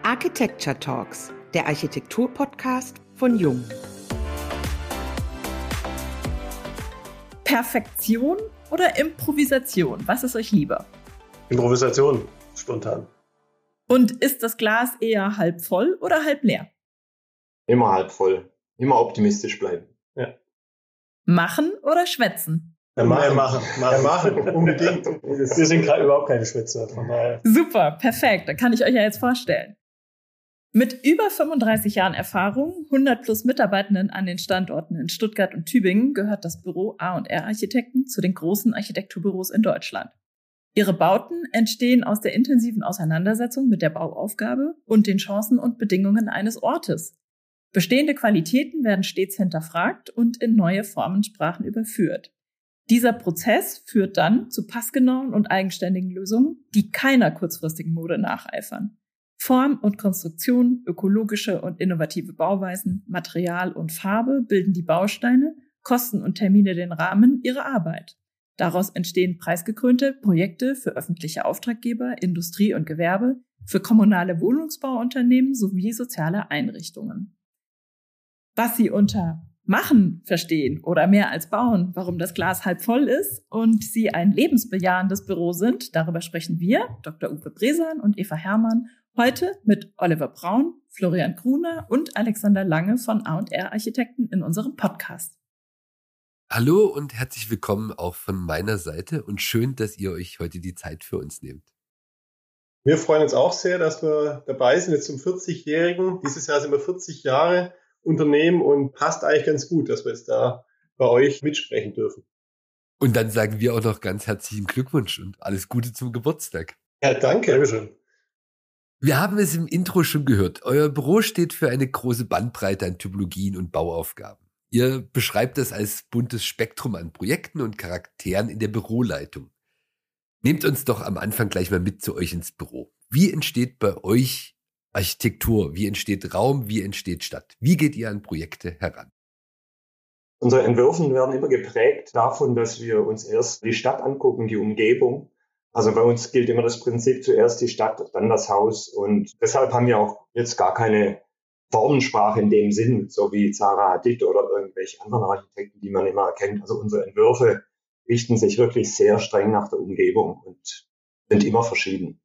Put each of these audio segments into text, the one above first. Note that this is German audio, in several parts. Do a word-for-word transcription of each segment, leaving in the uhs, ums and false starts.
Architecture Talks, der Architektur-Podcast von Jung. Perfektion oder Improvisation? Was ist euch lieber? Improvisation, spontan. Und ist das Glas eher halb voll oder halb leer? Immer halb voll. Immer optimistisch bleiben. Ja. Machen oder schwätzen? Ja, machen, machen, machen, ja, machen. unbedingt. Wir sind überhaupt keine Schwätzer, von daher. Super, perfekt. Dann kann ich euch ja jetzt vorstellen. Mit über fünfunddreißig Jahren Erfahrung, hundert plus Mitarbeitenden an den Standorten in Stuttgart und Tübingen, gehört das Büro A und R Architekten zu den großen Architekturbüros in Deutschland. Ihre Bauten entstehen aus der intensiven Auseinandersetzung mit der Bauaufgabe und den Chancen und Bedingungen eines Ortes. Bestehende Qualitäten werden stets hinterfragt und in neue Formensprachen überführt. Dieser Prozess führt dann zu passgenauen und eigenständigen Lösungen, die keiner kurzfristigen Mode nacheifern. Form und Konstruktion, ökologische und innovative Bauweisen, Material und Farbe bilden die Bausteine, Kosten und Termine den Rahmen ihrer Arbeit. Daraus entstehen preisgekrönte Projekte für öffentliche Auftraggeber, Industrie und Gewerbe, für kommunale Wohnungsbauunternehmen sowie soziale Einrichtungen. Was sie unter Machen verstehen oder mehr als bauen, warum das Glas halb voll ist und sie ein lebensbejahendes Büro sind, darüber sprechen wir, Doktor Uwe Bresan und Eva Herrmann, heute mit Oliver Braun, Florian Gruner und Alexander Lange von A und R Architekten in unserem Podcast. Hallo und herzlich willkommen auch von meiner Seite und schön, dass ihr euch heute die Zeit für uns nehmt. Wir freuen uns auch sehr, dass wir dabei sind, jetzt zum vierzigjährigen. Dieses Jahr sind wir vierzig Jahre Unternehmen und passt eigentlich ganz gut, dass wir jetzt da bei euch mitsprechen dürfen. Und dann sagen wir auch noch ganz herzlichen Glückwunsch und alles Gute zum Geburtstag. Ja, danke. Dankeschön. Wir haben es im Intro schon gehört. Euer Büro steht für eine große Bandbreite an Typologien und Bauaufgaben. Ihr beschreibt das als buntes Spektrum an Projekten und Charakteren in der Büroleitung. Nehmt uns doch am Anfang gleich mal mit zu euch ins Büro. Wie entsteht bei euch Architektur? Wie entsteht Raum? Wie entsteht Stadt? Wie geht ihr an Projekte heran? Unsere Entwürfe werden immer geprägt davon, dass wir uns erst die Stadt angucken, die Umgebung. Also bei uns gilt immer das Prinzip, zuerst die Stadt, dann das Haus. Und deshalb haben wir auch jetzt gar keine Formensprache in dem Sinn, so wie Zaha Hadid oder irgendwelche anderen Architekten, die man immer erkennt. Also unsere Entwürfe richten sich wirklich sehr streng nach der Umgebung und sind immer verschieden.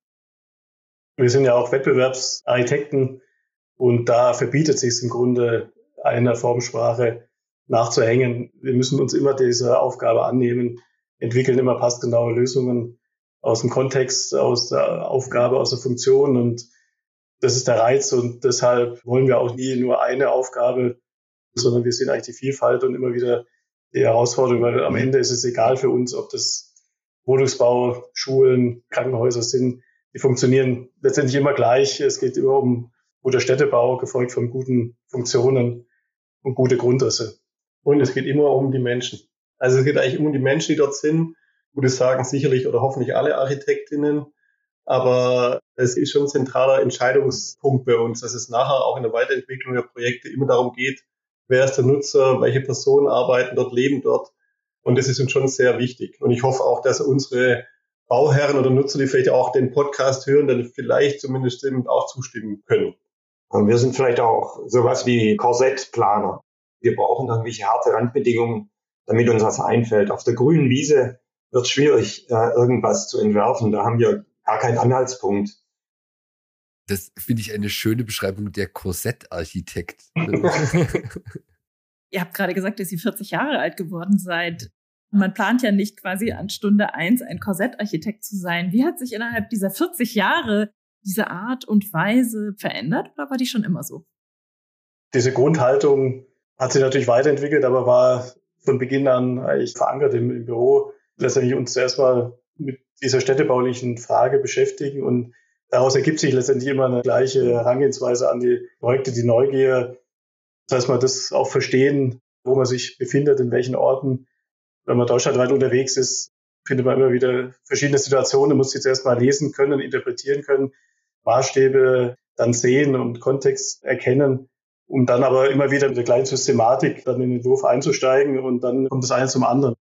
Wir sind ja auch Wettbewerbsarchitekten und da verbietet sich es im Grunde, einer Formensprache nachzuhängen. Wir müssen uns immer dieser Aufgabe annehmen, entwickeln immer passgenaue Lösungen aus dem Kontext, aus der Aufgabe, aus der Funktion, und das ist der Reiz, und deshalb wollen wir auch nie nur eine Aufgabe, sondern wir sehen eigentlich die Vielfalt und immer wieder die Herausforderung, weil am Ende ist es egal für uns, ob das Wohnungsbau, Schulen, Krankenhäuser sind. Die funktionieren letztendlich immer gleich. Es geht immer um guter Städtebau, gefolgt von guten Funktionen und gute Grundrisse. Und es geht immer um die Menschen. Also es geht eigentlich immer um die Menschen, die dort sind. Gut, das sagen sicherlich oder hoffentlich alle Architektinnen. Aber es ist schon ein zentraler Entscheidungspunkt bei uns, dass es nachher auch in der Weiterentwicklung der Projekte immer darum geht, wer ist der Nutzer, welche Personen arbeiten dort, leben dort. Und das ist uns schon sehr wichtig. Und ich hoffe auch, dass unsere Bauherren oder Nutzer, die vielleicht auch den Podcast hören, dann vielleicht zumindest dem auch zustimmen können. Und wir sind vielleicht auch sowas wie Korsettplaner. Wir brauchen irgendwelche harte Randbedingungen, damit uns was einfällt. Auf der grünen Wiese wird es schwierig, irgendwas zu entwerfen. Da haben wir gar keinen Anhaltspunkt. Das finde ich eine schöne Beschreibung, der Korsettarchitekt. Ihr habt gerade gesagt, dass ihr vierzig Jahre alt geworden seid. Man plant ja nicht quasi an Stunde eins ein Korsettarchitekt zu sein. Wie hat sich innerhalb dieser vierzig Jahre diese Art und Weise verändert, oder war die schon immer so? Diese Grundhaltung hat sich natürlich weiterentwickelt, aber war von Beginn an eigentlich verankert im, im Büro. Letztendlich uns zuerst mal mit dieser städtebaulichen Frage beschäftigen, und daraus ergibt sich letztendlich immer eine gleiche Herangehensweise an die Projekte, die Neugier. Das heißt, man das auch verstehen, wo man sich befindet, in welchen Orten. Wenn man deutschlandweit unterwegs ist, findet man immer wieder verschiedene Situationen, muss sie zuerst mal lesen können, interpretieren können, Maßstäbe dann sehen und Kontext erkennen, um dann aber immer wieder mit der gleichen Systematik dann in den Entwurf einzusteigen, und dann kommt das eine zum anderen.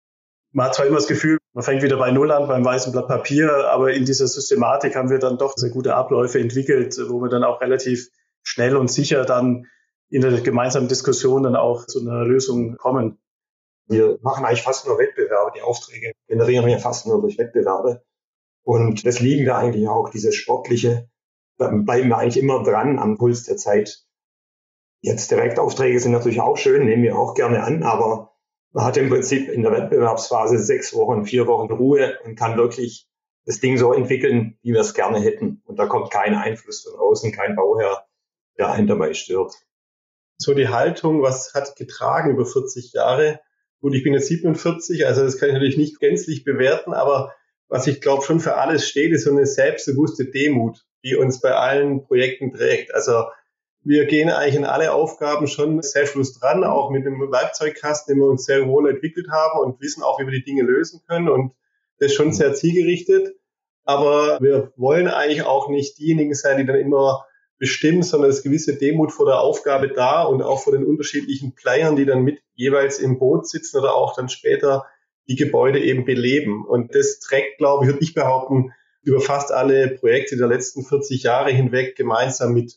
man hat zwar immer das Gefühl, man fängt wieder bei Null an, beim weißen Blatt Papier, aber in dieser Systematik haben wir dann doch sehr gute Abläufe entwickelt, wo wir dann auch relativ schnell und sicher dann in der gemeinsamen Diskussion dann auch zu einer Lösung kommen. Wir machen eigentlich fast nur Wettbewerbe. Die Aufträge generieren wir fast nur durch Wettbewerbe. Und das liegen wir eigentlich auch, diese sportliche, da bleiben wir eigentlich immer dran am Puls der Zeit. Jetzt Direktaufträge sind natürlich auch schön, nehmen wir auch gerne an, aber man hat im Prinzip in der Wettbewerbsphase sechs Wochen, vier Wochen Ruhe und kann wirklich das Ding so entwickeln, wie wir es gerne hätten. Und da kommt kein Einfluss von außen, kein Bauherr, der einen dabei stört. So die Haltung, was hat getragen über vierzig Jahre? Gut, ich bin jetzt siebenundvierzig, also das kann ich natürlich nicht gänzlich bewerten, aber was ich glaube schon für alles steht, ist so eine selbstbewusste Demut, die uns bei allen Projekten trägt. Also wir gehen eigentlich in alle Aufgaben schon selbstbewusst dran, auch mit einem Werkzeugkasten, den wir uns sehr wohl entwickelt haben und wissen auch, wie wir die Dinge lösen können, und das ist schon sehr zielgerichtet. Aber wir wollen eigentlich auch nicht diejenigen sein, die dann immer bestimmen, sondern es ist gewisse Demut vor der Aufgabe da und auch vor den unterschiedlichen Playern, die dann mit jeweils im Boot sitzen oder auch dann später die Gebäude eben beleben. Und das trägt, glaube ich, würde ich behaupten, über fast alle Projekte der letzten vierzig Jahre hinweg gemeinsam mit.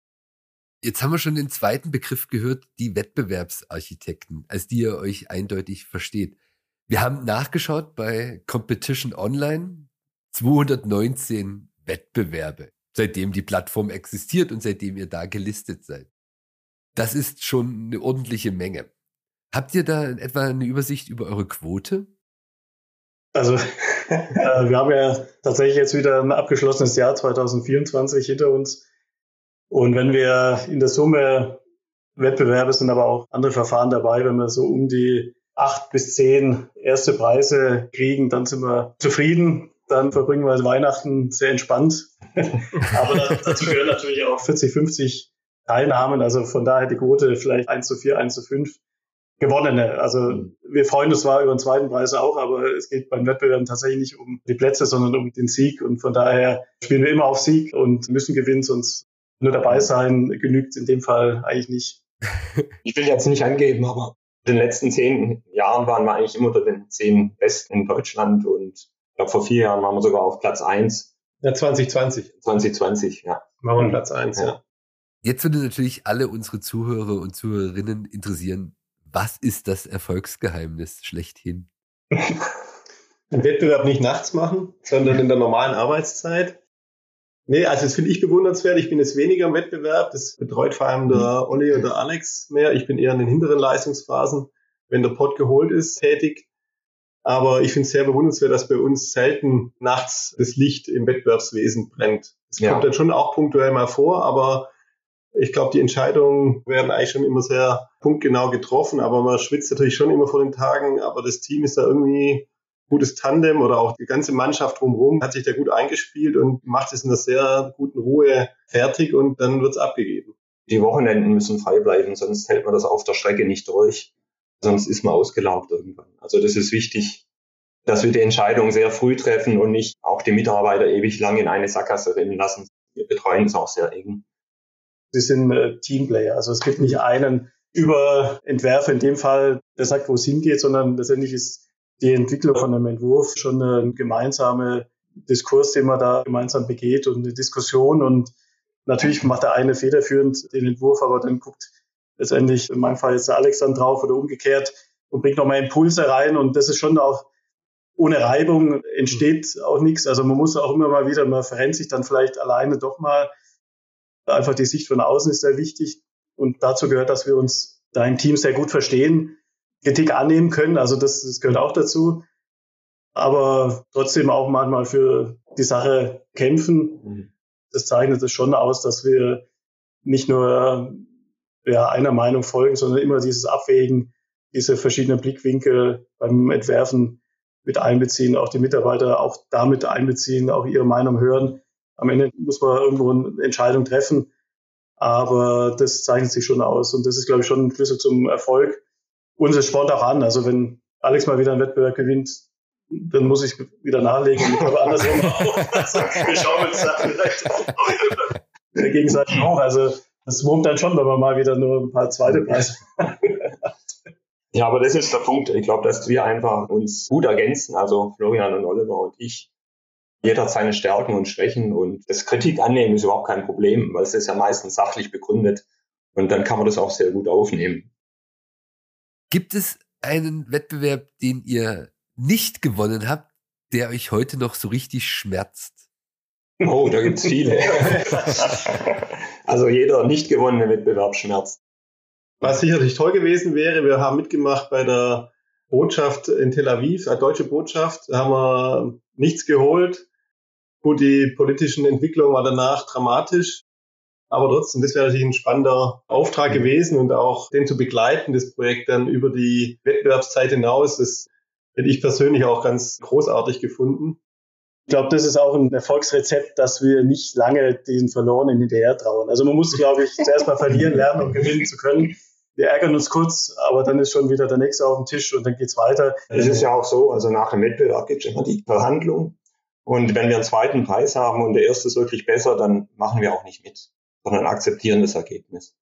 Jetzt haben wir schon den zweiten Begriff gehört, die Wettbewerbsarchitekten, als die ihr euch eindeutig versteht. Wir haben nachgeschaut bei Competition Online, zweihundertneunzehn Wettbewerbe, seitdem die Plattform existiert und seitdem ihr da gelistet seid. Das ist schon eine ordentliche Menge. Habt ihr da etwa eine Übersicht über eure Quote? Also äh, wir haben ja tatsächlich jetzt wieder ein abgeschlossenes Jahr zwanzig vierundzwanzig hinter uns. Und wenn wir in der Summe Wettbewerbe, sind aber auch andere Verfahren dabei, wenn wir so um die acht bis zehn erste Preise kriegen, dann sind wir zufrieden. Dann verbringen wir Weihnachten sehr entspannt. Aber dazu gehören natürlich auch vierzig, fünfzig Teilnahmen. Also von daher die Quote vielleicht eins zu vier, eins zu fünf gewonnene. Also wir freuen uns zwar über den zweiten Preis auch, aber es geht beim Wettbewerb tatsächlich nicht um die Plätze, sondern um den Sieg. Und von daher spielen wir immer auf Sieg und müssen gewinnen, sonst nur dabei sein genügt in dem Fall eigentlich nicht. Ich will jetzt nicht angeben, aber in den letzten zehn Jahren waren wir eigentlich immer unter den zehn Besten in Deutschland, und ich glaube, vor vier Jahren waren wir sogar auf Platz eins. Ja, zwanzig zwanzig. zwanzig zwanzig, ja. Waren wir Platz eins, ja. ja. Jetzt würde natürlich alle unsere Zuhörer und Zuhörerinnen interessieren, was ist das Erfolgsgeheimnis schlechthin? Den Wettbewerb nicht nachts machen, sondern in der normalen Arbeitszeit. Nee, also das finde ich bewundernswert. Ich bin jetzt weniger im Wettbewerb. Das betreut vor allem der Olli oder Alex mehr. Ich bin eher in den hinteren Leistungsphasen, wenn der Pott geholt ist, tätig. Aber ich finde es sehr bewundernswert, dass bei uns selten nachts das Licht im Wettbewerbswesen brennt. Es ja. kommt dann schon auch punktuell mal vor, aber ich glaube, die Entscheidungen werden eigentlich schon immer sehr punktgenau getroffen. Aber man schwitzt natürlich schon immer vor den Tagen. Aber das Team ist da irgendwie gutes Tandem, oder auch die ganze Mannschaft drumherum hat sich da gut eingespielt und macht es in einer sehr guten Ruhe fertig, und dann wird es abgegeben. Die Wochenenden müssen frei bleiben, sonst hält man das auf der Strecke nicht durch. Sonst ist man ausgelaugt irgendwann. Also das ist wichtig, dass wir die Entscheidung sehr früh treffen und nicht auch die Mitarbeiter ewig lang in eine Sackgasse rennen lassen. Wir betreuen es auch sehr eng. Sie sind äh, Teamplayer. Also es gibt nicht einen Überentwerfer in dem Fall, der sagt, wo es hingeht, sondern letztendlich ist die Entwicklung von einem Entwurf schon ein gemeinsamer Diskurs, den man da gemeinsam begeht, und eine Diskussion. Und natürlich macht der eine federführend den Entwurf, aber dann guckt letztendlich, in meinem Fall jetzt der Alex dann drauf oder umgekehrt und bringt nochmal Impulse rein. Und das ist schon auch, ohne Reibung entsteht auch nichts. Also man muss auch immer mal wieder, man verrennt sich dann vielleicht alleine doch mal. Einfach die Sicht von außen ist sehr wichtig. Und dazu gehört, dass wir uns da im Team sehr gut verstehen, Kritik annehmen können. Also das, das gehört auch dazu. Aber trotzdem auch manchmal für die Sache kämpfen. Das zeichnet es schon aus, dass wir nicht nur ja, einer Meinung folgen, sondern immer dieses Abwägen, diese verschiedenen Blickwinkel beim Entwerfen mit einbeziehen, auch die Mitarbeiter auch damit einbeziehen, auch ihre Meinung hören. Am Ende muss man irgendwo eine Entscheidung treffen, aber das zeichnet sich schon aus, und das ist, glaube ich, schon ein Schlüssel zum Erfolg. Und es spornt auch an, also wenn Alex mal wieder einen Wettbewerb gewinnt, dann muss ich wieder nachlegen, und ich glaube andersrum auch. Also, wir schauen uns das vielleicht auch gegenseitig auch. Also das wurmt dann schon, wenn man mal wieder nur ein paar zweite Preise hat. Ja, aber das ist der Punkt. Ich glaube, dass wir einfach uns gut ergänzen, also Florian und Oliver und ich. Jeder hat seine Stärken und Schwächen und das Kritik annehmen ist überhaupt kein Problem, weil es ist ja meistens sachlich begründet und dann kann man das auch sehr gut aufnehmen. Gibt es einen Wettbewerb, den ihr nicht gewonnen habt, der euch heute noch so richtig schmerzt? Oh, da gibt's viele. Also jeder nicht gewonnene Wettbewerb schmerzt. Was sicherlich toll gewesen wäre, wir haben mitgemacht bei der Botschaft in Tel Aviv, eine deutsche Botschaft, da haben wir nichts geholt. Gut, die politischen Entwicklungen waren danach dramatisch, aber trotzdem, das wäre natürlich ein spannender Auftrag gewesen und auch den zu begleiten, das Projekt dann über die Wettbewerbszeit hinaus, das hätte ich persönlich auch ganz großartig gefunden. Ich glaube, das ist auch ein Erfolgsrezept, dass wir nicht lange diesen Verlorenen hinterher trauen. Also man muss, glaube ich, zuerst mal verlieren lernen, um gewinnen zu können. Wir ärgern uns kurz, aber dann ist schon wieder der Nächste auf dem Tisch und dann geht's weiter. Es ist ja auch so, also nach dem Wettbewerb gibt es immer die Verhandlung. Und wenn wir einen zweiten Preis haben und der erste ist wirklich besser, dann machen wir auch nicht mit, sondern akzeptieren das Ergebnis.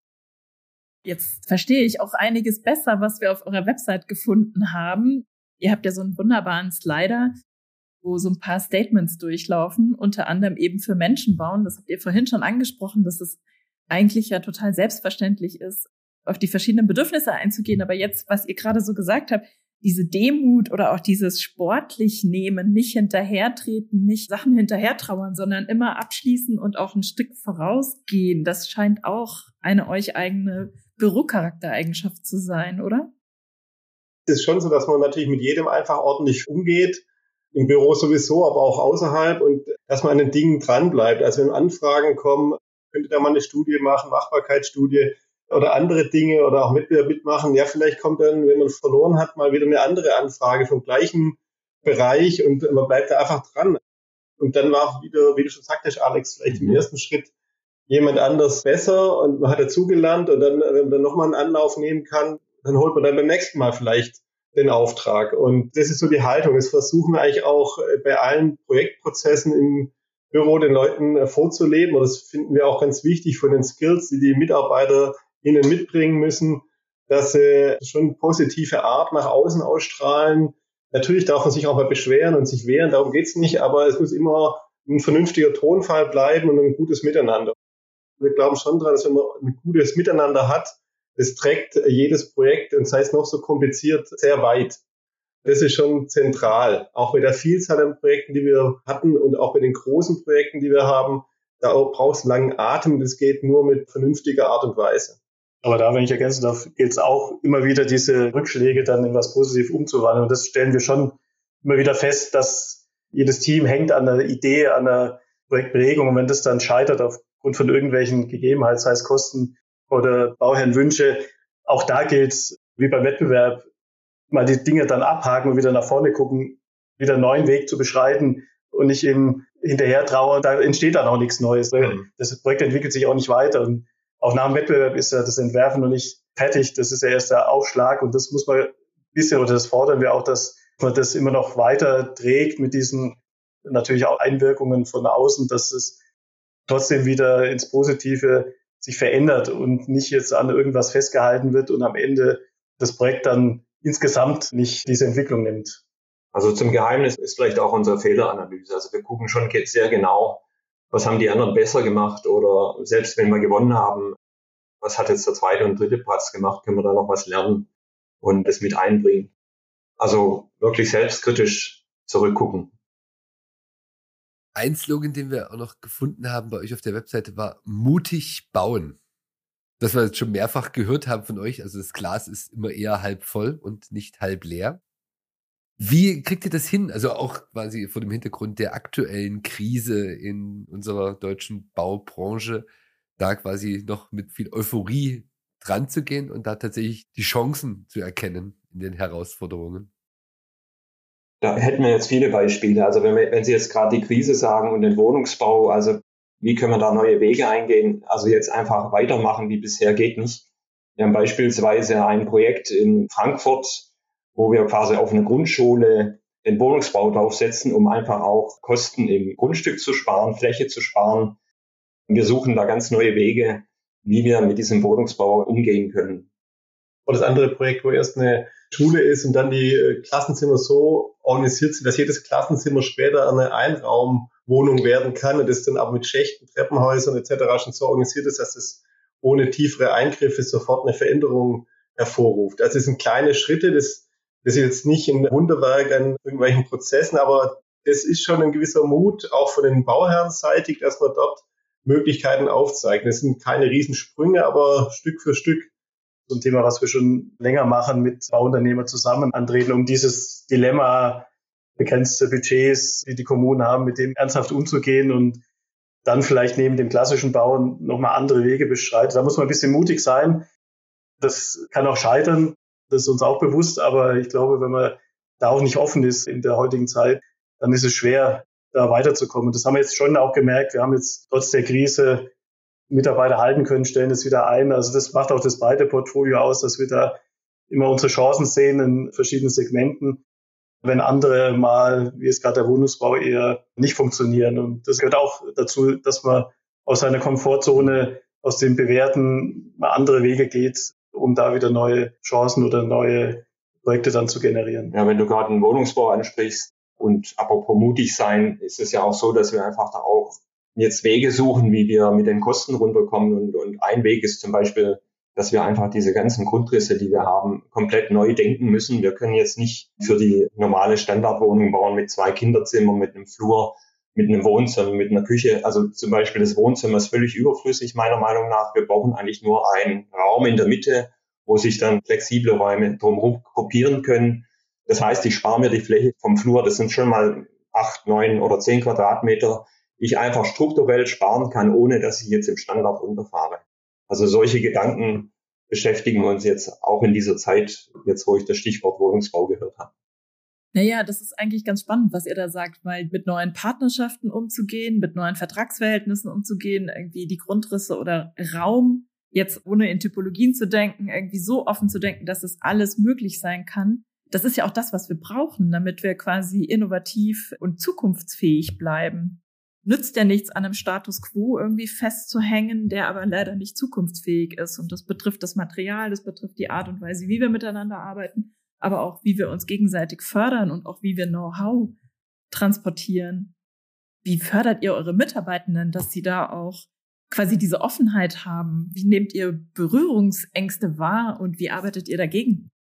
Jetzt verstehe ich auch einiges besser, was wir auf eurer Website gefunden haben. Ihr habt ja so einen wunderbaren Slider, wo so ein paar Statements durchlaufen, unter anderem eben für Menschen bauen. Das habt ihr vorhin schon angesprochen, dass es eigentlich ja total selbstverständlich ist, auf die verschiedenen Bedürfnisse einzugehen. Aber jetzt, was ihr gerade so gesagt habt, diese Demut oder auch dieses sportlich nehmen, nicht hinterhertreten, nicht Sachen hinterhertrauern, sondern immer abschließen und auch ein Stück vorausgehen, das scheint auch eine euch eigene Bürocharaktereigenschaft zu sein, oder? Es ist schon so, dass man natürlich mit jedem einfach ordentlich umgeht, im Büro sowieso, aber auch außerhalb und dass man an den Dingen dranbleibt. Also wenn Anfragen kommen, könnt ihr da mal eine Studie machen, Machbarkeitsstudie, oder andere Dinge oder auch Wettbewerb mitmachen. Ja, vielleicht kommt dann, wenn man verloren hat, mal wieder eine andere Anfrage vom gleichen Bereich und man bleibt da einfach dran. Und dann war wieder, wie du schon sagtest, Alex, vielleicht im ersten Schritt jemand anders besser und man hat dazugelernt und dann, wenn man dann nochmal einen Anlauf nehmen kann, dann holt man dann beim nächsten Mal vielleicht den Auftrag. Und das ist so die Haltung. Das versuchen wir eigentlich auch bei allen Projektprozessen im Büro den Leuten vorzuleben. Und das finden wir auch ganz wichtig von den Skills, die die Mitarbeiter ihnen mitbringen müssen, dass sie schon positive Art nach außen ausstrahlen. Natürlich darf man sich auch mal beschweren und sich wehren, darum geht's nicht, aber es muss immer ein vernünftiger Tonfall bleiben und ein gutes Miteinander. Wir glauben schon daran, dass wenn man ein gutes Miteinander hat, das trägt jedes Projekt, und sei es noch so kompliziert, sehr weit. Das ist schon zentral. Auch bei der Vielzahl an Projekten, die wir hatten und auch bei den großen Projekten, die wir haben, da brauchst du langen Atem, das geht nur mit vernünftiger Art und Weise. Aber da, wenn ich ergänzen darf, gilt es auch immer wieder, diese Rückschläge dann in was Positives umzuwandeln. Und das stellen wir schon immer wieder fest, dass jedes Team hängt an der Idee, an der Projektberegung. Und wenn das dann scheitert aufgrund von irgendwelchen Gegebenheiten, sei es Kosten oder Bauherrenwünsche, auch da gilt es, wie beim Wettbewerb, mal die Dinge dann abhaken und wieder nach vorne gucken, wieder einen neuen Weg zu beschreiten und nicht eben hinterher trauern. Da entsteht dann auch nichts Neues. Mhm. Das Projekt entwickelt sich auch nicht weiter. Und auch nach dem Wettbewerb ist ja das Entwerfen noch nicht fertig. Das ist ja erst der Aufschlag und das muss man ein bisschen, oder das fordern wir auch, dass man das immer noch weiter trägt mit diesen natürlich auch Einwirkungen von außen, dass es trotzdem wieder ins Positive sich verändert und nicht jetzt an irgendwas festgehalten wird und am Ende das Projekt dann insgesamt nicht diese Entwicklung nimmt. Also zum Geheimnis ist vielleicht auch unsere Fehleranalyse. Also wir gucken schon sehr genau, was haben die anderen besser gemacht oder selbst wenn wir gewonnen haben, was hat jetzt der zweite und dritte Platz gemacht, können wir da noch was lernen und das mit einbringen. Also wirklich selbstkritisch zurückgucken. Ein Slogan, den wir auch noch gefunden haben bei euch auf der Webseite, war mutig bauen. Das wir jetzt schon mehrfach gehört haben von euch. Also das Glas ist immer eher halb voll und nicht halb leer. Wie kriegt ihr das hin? Also auch quasi vor dem Hintergrund der aktuellen Krise in unserer deutschen Baubranche, da quasi noch mit viel Euphorie dran zu gehen und da tatsächlich die Chancen zu erkennen in den Herausforderungen. Da hätten wir jetzt viele Beispiele. Also wenn, wir, wenn Sie jetzt gerade die Krise sagen und den Wohnungsbau, also wie können wir da neue Wege eingehen? Also jetzt einfach weitermachen wie bisher geht nicht. Wir haben beispielsweise ein Projekt in Frankfurt, wo wir quasi auf eine Grundschule den Wohnungsbau draufsetzen, um einfach auch Kosten im Grundstück zu sparen, Fläche zu sparen. Und wir suchen da ganz neue Wege, wie wir mit diesem Wohnungsbau umgehen können. Und das andere Projekt, wo erst eine Schule ist und dann die äh, Klassenzimmer so organisiert sind, dass jedes Klassenzimmer später eine Einraumwohnung werden kann und das dann aber mit Schächten, Treppenhäusern et cetera schon so organisiert ist, dass es ohne tiefere Eingriffe sofort eine Veränderung hervorruft. Also es sind kleine Schritte, das, das ist jetzt nicht ein Wunderwerk an irgendwelchen Prozessen, aber das ist schon ein gewisser Mut, auch von den Bauherren seitig, dass man dort Möglichkeiten aufzeigt. Das sind keine Riesensprünge, aber Stück für Stück. So ein Thema, was wir schon länger machen, mit Bauunternehmern zusammen antreten, um dieses Dilemma begrenzte Budgets, die die Kommunen haben, mit dem ernsthaft umzugehen und dann vielleicht neben dem klassischen Bauen nochmal andere Wege beschreitet. Da muss man ein bisschen mutig sein. Das kann auch scheitern, das ist uns auch bewusst, aber ich glaube, wenn man da auch nicht offen ist in der heutigen Zeit, dann ist es schwer, da weiterzukommen. Das haben wir jetzt schon auch gemerkt. Wir haben jetzt trotz der Krise Mitarbeiter halten können, stellen es wieder ein. Also das macht auch das breite Portfolio aus, dass wir da immer unsere Chancen sehen in verschiedenen Segmenten, wenn andere mal, wie es gerade der Wohnungsbau, eher nicht funktionieren. Und das gehört auch dazu, dass man aus seiner Komfortzone, aus dem Bewährten mal andere Wege geht, um da wieder neue Chancen oder neue Projekte dann zu generieren. Ja, wenn du gerade den Wohnungsbau ansprichst und apropos mutig sein, ist es ja auch so, dass wir einfach da auch jetzt Wege suchen, wie wir mit den Kosten runterkommen. Und, und ein Weg ist zum Beispiel, dass wir einfach diese ganzen Grundrisse, die wir haben, komplett neu denken müssen. Wir können jetzt nicht für die normale Standardwohnung bauen mit zwei Kinderzimmern, mit einem Flur, mit einem Wohnzimmer, mit einer Küche. Also zum Beispiel das Wohnzimmer ist völlig überflüssig, meiner Meinung nach. Wir brauchen eigentlich nur einen Raum in der Mitte, wo sich dann flexible Räume drumherum gruppieren können. Das heißt, ich spare mir die Fläche vom Flur, das sind schon mal acht, neun oder zehn Quadratmeter, die ich einfach strukturell sparen kann, ohne dass ich jetzt im Standard runterfahre. Also solche Gedanken beschäftigen uns jetzt auch in dieser Zeit, jetzt wo ich das Stichwort Wohnungsbau gehört habe. Naja, das ist eigentlich ganz spannend, was ihr da sagt, weil mit neuen Partnerschaften umzugehen, mit neuen Vertragsverhältnissen umzugehen, irgendwie die Grundrisse oder Raum, jetzt ohne in Typologien zu denken, irgendwie so offen zu denken, dass es alles möglich sein kann. Das ist ja auch das, was wir brauchen, damit wir quasi innovativ und zukunftsfähig bleiben. Nützt ja nichts, an einem Status quo irgendwie festzuhängen, der aber leider nicht zukunftsfähig ist. Und das betrifft das Material, das betrifft die Art und Weise, wie wir miteinander arbeiten, aber auch wie wir uns gegenseitig fördern und auch wie wir Know-how transportieren. Wie fördert ihr eure Mitarbeitenden, dass sie da auch quasi diese Offenheit haben? Wie nehmt ihr Berührungsängste wahr und wie arbeitet ihr dagegen?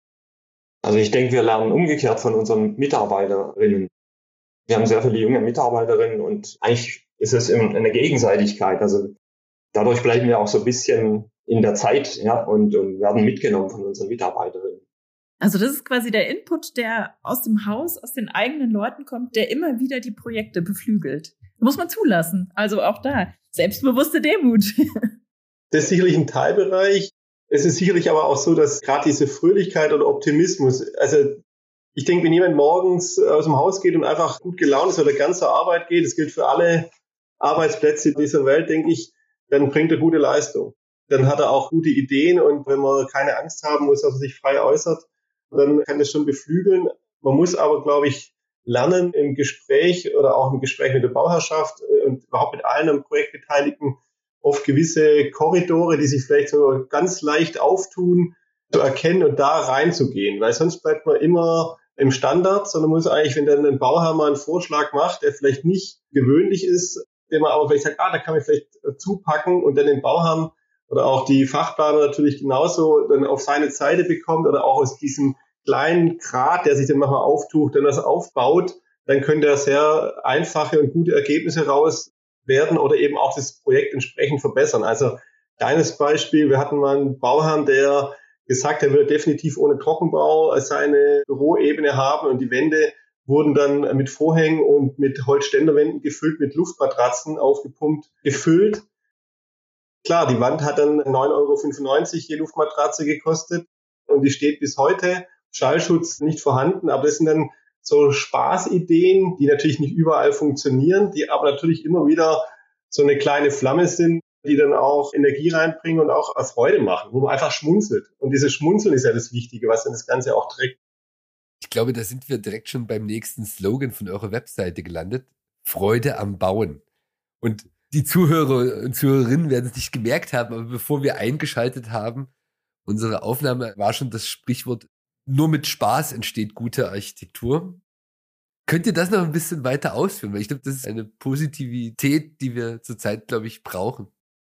Also ich denke, wir lernen umgekehrt von unseren Mitarbeiterinnen. Wir haben sehr viele junge Mitarbeiterinnen und eigentlich ist es eine Gegenseitigkeit. Also dadurch bleiben wir auch so ein bisschen in der Zeit, ja, und, und werden mitgenommen von unseren Mitarbeiterinnen. Also das ist quasi der Input, der aus dem Haus, aus den eigenen Leuten kommt, der immer wieder die Projekte beflügelt. Das muss man zulassen. Also auch da, selbstbewusste Demut. Das ist sicherlich ein Teilbereich. Es ist sicherlich aber auch so, dass gerade diese Fröhlichkeit oder Optimismus, also ich denke, wenn jemand morgens aus dem Haus geht und einfach gut gelaunt ist oder ganz zur Arbeit geht, das gilt für alle Arbeitsplätze dieser Welt, denke ich, dann bringt er gute Leistung. Dann hat er auch gute Ideen und wenn man keine Angst haben muss, dass er sich frei äußert, dann kann das schon beflügeln. Man muss aber, glaube ich, lernen im Gespräch oder auch im Gespräch mit der Bauherrschaft und überhaupt mit allen am Projekt Beteiligten oft gewisse Korridore, die sich vielleicht so ganz leicht auftun, zu erkennen und da reinzugehen. Weil sonst bleibt man immer im Standard, sondern muss eigentlich, wenn dann ein Bauherr mal einen Vorschlag macht, der vielleicht nicht gewöhnlich ist, den man aber vielleicht sagt, ah, da kann man vielleicht zupacken und dann den Bauherrn oder auch die Fachplaner natürlich genauso dann auf seine Seite bekommt oder auch aus diesem kleinen Grat, der sich dann manchmal auftut, dann das aufbaut, dann können da sehr einfache und gute Ergebnisse raus werden oder eben auch das Projekt entsprechend verbessern. Also kleines Beispiel, wir hatten mal einen Bauherrn, der gesagt, er will definitiv ohne Trockenbau seine Büroebene haben und die Wände wurden dann mit Vorhängen und mit Holzständerwänden gefüllt, mit Luftmatratzen aufgepumpt, gefüllt. Klar, die Wand hat dann neun Euro fünfundneunzig je Luftmatratze gekostet und die steht bis heute. Schallschutz nicht vorhanden, aber das sind dann so Spaßideen, die natürlich nicht überall funktionieren, die aber natürlich immer wieder so eine kleine Flamme sind, die dann auch Energie reinbringen und auch Freude machen, wo man einfach schmunzelt. Und dieses Schmunzeln ist ja das Wichtige, was dann das Ganze auch trägt. Ich glaube, da sind wir direkt schon beim nächsten Slogan von eurer Webseite gelandet. Freude am Bauen. Und die Zuhörer und Zuhörerinnen werden es nicht gemerkt haben, aber bevor wir eingeschaltet haben, unsere Aufnahme war schon das Sprichwort nur mit Spaß entsteht gute Architektur. Könnt ihr das noch ein bisschen weiter ausführen? Weil ich glaube, das ist eine Positivität, die wir zurzeit, glaube ich, brauchen.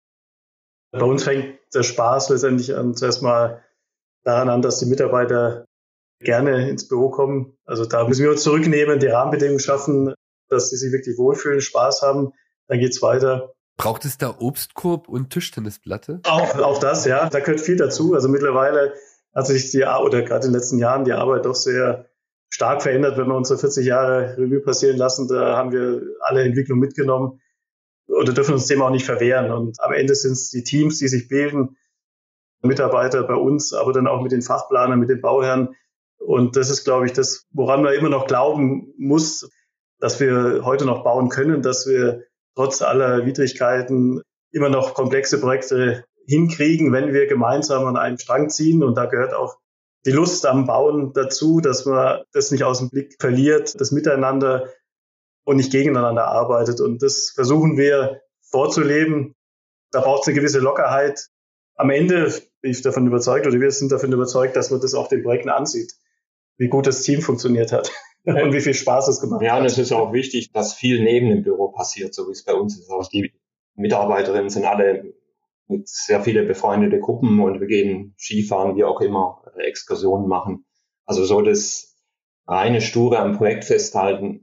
Bei uns fängt der Spaß letztendlich an, zuerst mal daran an, dass die Mitarbeiter gerne ins Büro kommen. Also da müssen wir uns zurücknehmen, die Rahmenbedingungen schaffen, dass sie sich wirklich wohlfühlen, Spaß haben. Dann geht's weiter. Braucht es da Obstkorb und Tischtennisplatte? Auch, auch das, ja. Da gehört viel dazu. Also mittlerweile hat sich die, oder gerade in den letzten Jahren die Arbeit doch sehr stark verändert, wenn wir unsere vierzig Jahre Revue passieren lassen. Da haben wir alle Entwicklungen mitgenommen oder dürfen uns dem auch nicht verwehren. Und am Ende sind es die Teams, die sich bilden, Mitarbeiter bei uns, aber dann auch mit den Fachplanern, mit den Bauherren. Und das ist, glaube ich, das, woran man immer noch glauben muss, dass wir heute noch bauen können, dass wir trotz aller Widrigkeiten immer noch komplexe Projekte hinkriegen, wenn wir gemeinsam an einem Strang ziehen. Und da gehört auch die Lust am Bauen dazu, dass man das nicht aus dem Blick verliert, das Miteinander und nicht gegeneinander arbeitet. Und das versuchen wir vorzuleben. Da braucht es eine gewisse Lockerheit. Am Ende bin ich davon überzeugt, oder wir sind davon überzeugt, dass man das auch den Projekten ansieht, wie gut das Team funktioniert hat und wie viel Spaß es gemacht hat. Ja, und es ist auch wichtig, dass viel neben dem Büro passiert, so wie es bei uns ist. Auch die Mitarbeiterinnen sind alle mit sehr viele befreundete Gruppen und wir gehen Skifahren, wie auch immer, Exkursionen machen. Also so das reine Sture am Projekt festhalten,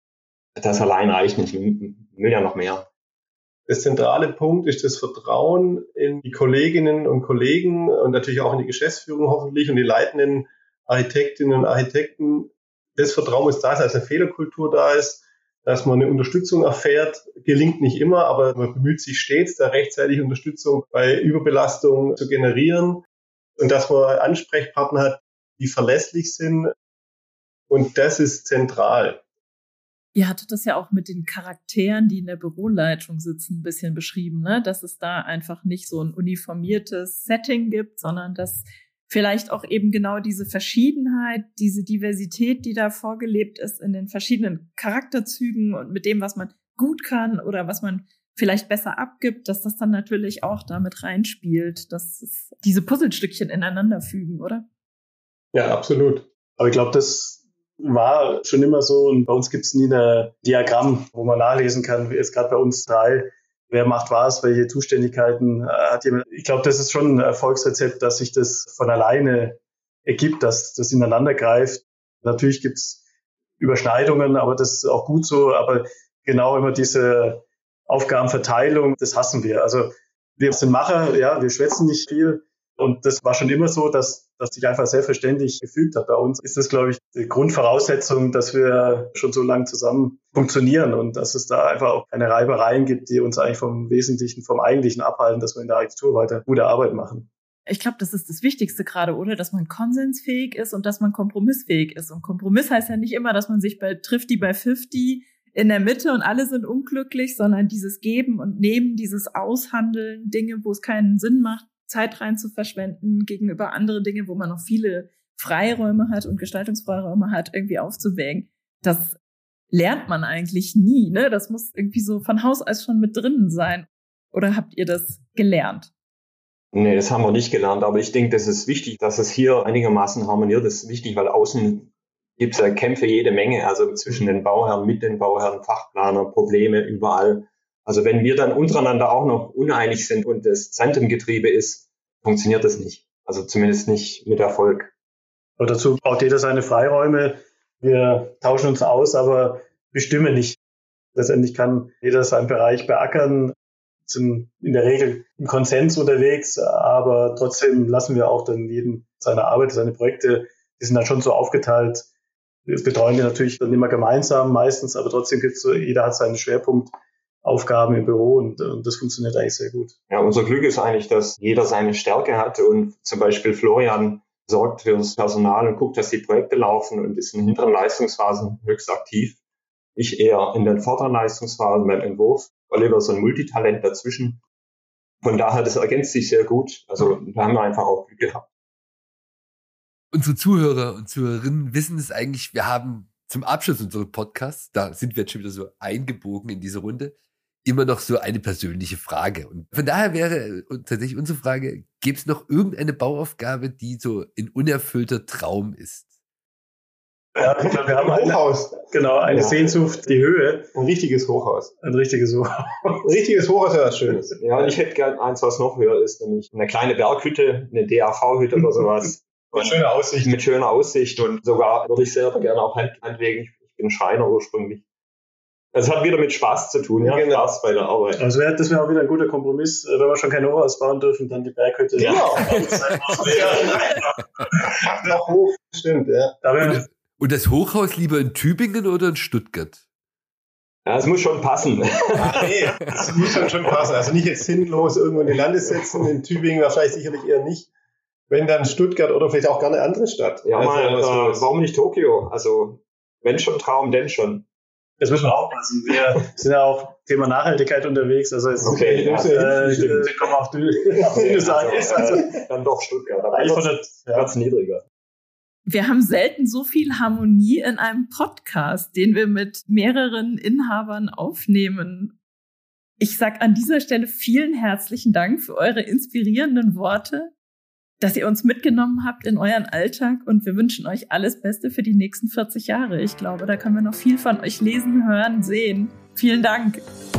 das allein reicht nicht. Wir will ja noch mehr. Der zentrale Punkt ist das Vertrauen in die Kolleginnen und Kollegen und natürlich auch in die Geschäftsführung hoffentlich und die leitenden Architektinnen und Architekten. Das Vertrauen muss da sein, dass eine Fehlerkultur da ist, dass man eine Unterstützung erfährt. Gelingt nicht immer, aber man bemüht sich stets, da rechtzeitig Unterstützung bei Überbelastung zu generieren und dass man Ansprechpartner hat, die verlässlich sind. Und das ist zentral. Ihr hattet das ja auch mit den Charakteren, die in der Büroleitung sitzen, ein bisschen beschrieben, ne? Dass es da einfach nicht so ein uniformiertes Setting gibt, sondern dass vielleicht auch eben genau diese Verschiedenheit, diese Diversität, die da vorgelebt ist in den verschiedenen Charakterzügen und mit dem, was man gut kann oder was man vielleicht besser abgibt, dass das dann natürlich auch damit reinspielt, dass es diese Puzzlestückchen ineinander fügen, oder? Ja, absolut. Aber ich glaube, das war schon immer so und bei uns gibt es nie ein Diagramm, wo man nachlesen kann, wie jetzt gerade bei uns drei, wer macht was, welche Zuständigkeiten hat jemand. Ich glaube, das ist schon ein Erfolgsrezept, dass sich das von alleine ergibt, dass das ineinander greift. Natürlich gibt es Überschneidungen, aber das ist auch gut so. Aber genau immer diese Aufgabenverteilung, das hassen wir. Also wir sind Macher, ja, wir schwätzen nicht viel. Und das war schon immer so, dass, dass sich einfach selbstverständlich gefügt hat. Bei uns ist das, glaube ich, die Grundvoraussetzung, dass wir schon so lange zusammen funktionieren und dass es da einfach auch keine Reibereien gibt, die uns eigentlich vom Wesentlichen, vom Eigentlichen abhalten, dass wir in der Architektur weiter gute Arbeit machen. Ich glaube, das ist das Wichtigste gerade, oder? Dass man konsensfähig ist und dass man kompromissfähig ist. Und Kompromiss heißt ja nicht immer, dass man sich bei Trifty bei fünfzig in der Mitte und alle sind unglücklich, sondern dieses Geben und Nehmen, dieses Aushandeln, Dinge, wo es keinen Sinn macht, Zeit rein zu verschwenden gegenüber andere Dinge, wo man noch viele Freiräume hat und Gestaltungsfreiräume hat, irgendwie aufzuwägen. Das lernt man eigentlich nie, ne? Das muss irgendwie so von Haus aus schon mit drinnen sein. Oder habt ihr das gelernt? Nee, das haben wir nicht gelernt, aber ich denke, das ist wichtig, dass es hier einigermaßen harmoniert. Das ist wichtig, weil außen gibt es ja Kämpfe jede Menge, also zwischen den Bauherren, mit den Bauherren, Fachplaner, Probleme überall. Also wenn wir dann untereinander auch noch uneinig sind und das Zentrumgetriebe ist, funktioniert das nicht. Also zumindest nicht mit Erfolg. Und dazu braucht jeder seine Freiräume. Wir tauschen uns aus, aber bestimmen nicht. Letztendlich kann jeder seinen Bereich beackern, sind in der Regel im Konsens unterwegs, aber trotzdem lassen wir auch dann jeden seine Arbeit, seine Projekte, die sind dann schon so aufgeteilt. Wir betreuen die natürlich dann immer gemeinsam meistens, aber trotzdem gibt's so, jeder hat seinen Schwerpunkt. Aufgaben im Büro und, und das funktioniert eigentlich sehr gut. Ja, unser Glück ist eigentlich, dass jeder seine Stärke hat und zum Beispiel Florian sorgt für das Personal und guckt, dass die Projekte laufen und ist in den hinteren Leistungsphasen höchst aktiv. Ich eher in den vorderen Leistungsphasen beim Entwurf. Oliver so ein Multitalent dazwischen. Von daher, das ergänzt sich sehr gut. Also da haben wir einfach auch Glück gehabt. Unsere Zuhörer und Zuhörerinnen wissen es eigentlich, wir haben zum Abschluss unseres Podcasts, da sind wir jetzt schon wieder so eingebogen in diese Runde, immer noch so eine persönliche Frage. Und von daher wäre tatsächlich unsere Frage, Gäbe es noch irgendeine Bauaufgabe, die so ein unerfüllter Traum ist? Ja, ich glaube, wir haben ein Hochhaus. Eine, genau, eine ja. Sehnsucht, die Höhe. Ein richtiges Hochhaus. Ein richtiges Hochhaus. Ein richtiges Hochhaus wäre was Schönes. Ja, und ich hätte gern eins, was noch höher ist, nämlich eine kleine Berghütte, eine D A V-Hütte oder sowas. Mit schöner Aussicht. Mit schöner Aussicht und sogar würde ich selber gerne auch Hand anlegen. Ich bin Schreiner ursprünglich. Es hat wieder mit Spaß zu tun, ja, genau. Spaß bei der Arbeit. Also wär, das wäre auch wieder ein guter Kompromiss, wenn wir schon kein Hochhaus bauen dürfen, dann die Berghütte. Genau. Noch hoch, stimmt, ja. Da und, und das Hochhaus lieber in Tübingen oder in Stuttgart? Ja, es muss schon passen. Ach nee, es muss schon, schon passen. Also nicht jetzt sinnlos irgendwo in die Lande setzen, in Tübingen wahrscheinlich sicherlich eher nicht. Wenn dann Stuttgart oder vielleicht auch gerne eine andere Stadt. Ja, also, mal, äh, warum nicht Tokio? Also, wenn schon Traum, denn schon. Das müssen wir aufpassen. Wir sind ja auch Thema Nachhaltigkeit unterwegs. Also es okay, ja, äh, wir kommen auf die sagen ist. Also, dann doch Stuttgart. Aber eigentlich wird's ja. niedriger. Wir haben selten so viel Harmonie in einem Podcast, den wir mit mehreren Inhabern aufnehmen. Ich sag an dieser Stelle vielen herzlichen Dank für eure inspirierenden Worte, dass ihr uns mitgenommen habt in euren Alltag und wir wünschen euch alles Beste für die nächsten vierzig Jahre. Ich glaube, da können wir noch viel von euch lesen, hören, sehen. Vielen Dank.